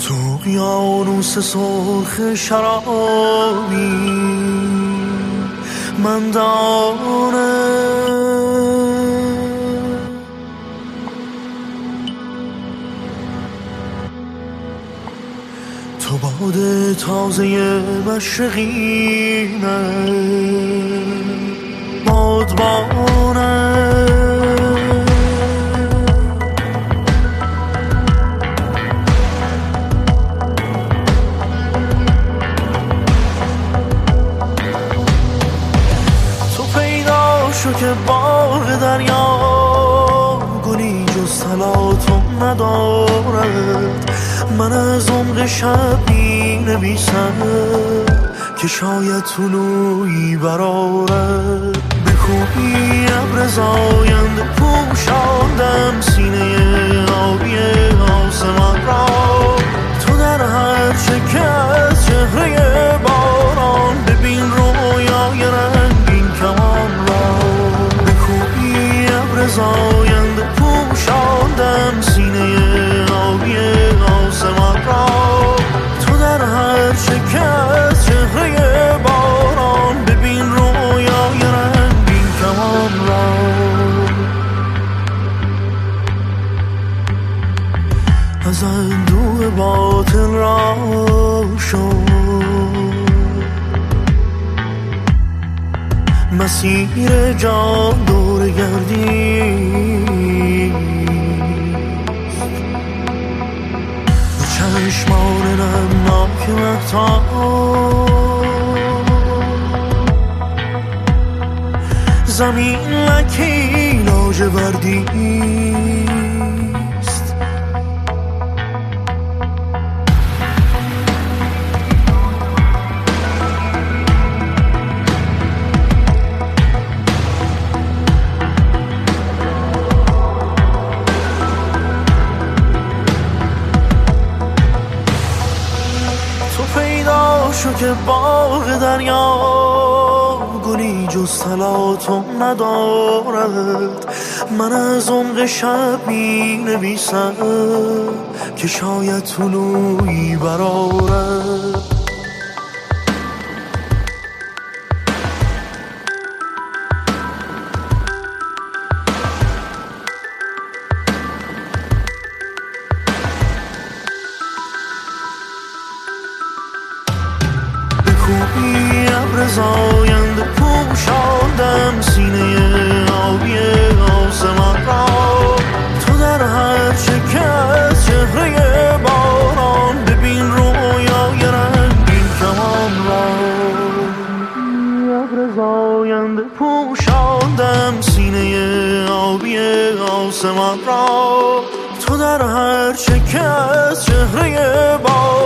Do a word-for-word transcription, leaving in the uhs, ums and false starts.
تو اقیانوس سرخ شرابی، من دانه تو باد تازه مشرقینه، بادبانه شو که باغ دریا گلی جز طلاتم ندارد. من از عمق شب می نویسم که شاید طلوعی برآرد. به کوبی ابر زاینده پوشاندم سینه آبی آسمان را. تو در هر چکه از چهره باران ببین رویای رنگین کمان را. به کوبی ابر زاینده پوشاندم سینه آبی آسمان را. تو در هر چکه از چهره باران ببین رویای رنگین کمان را. از اندوه باطل را شو مسیر جان دور گردی، چشمان نمناک مهتاب زمین لکی لاجوردی است. شو که باغ دریا گلی جز طلاتم ندارد. من از عمق شب می نویسم که شاید طلوعی برآرد. کوبی ابر زاینده پوشاندم سینه آبی آسمان را. تو در هر چکه از چهره باران ببین رویای رنگین کمان را. ابر زاینده پوشاندم سینه آبی آسمان را. تو در هر چکه از چهره باران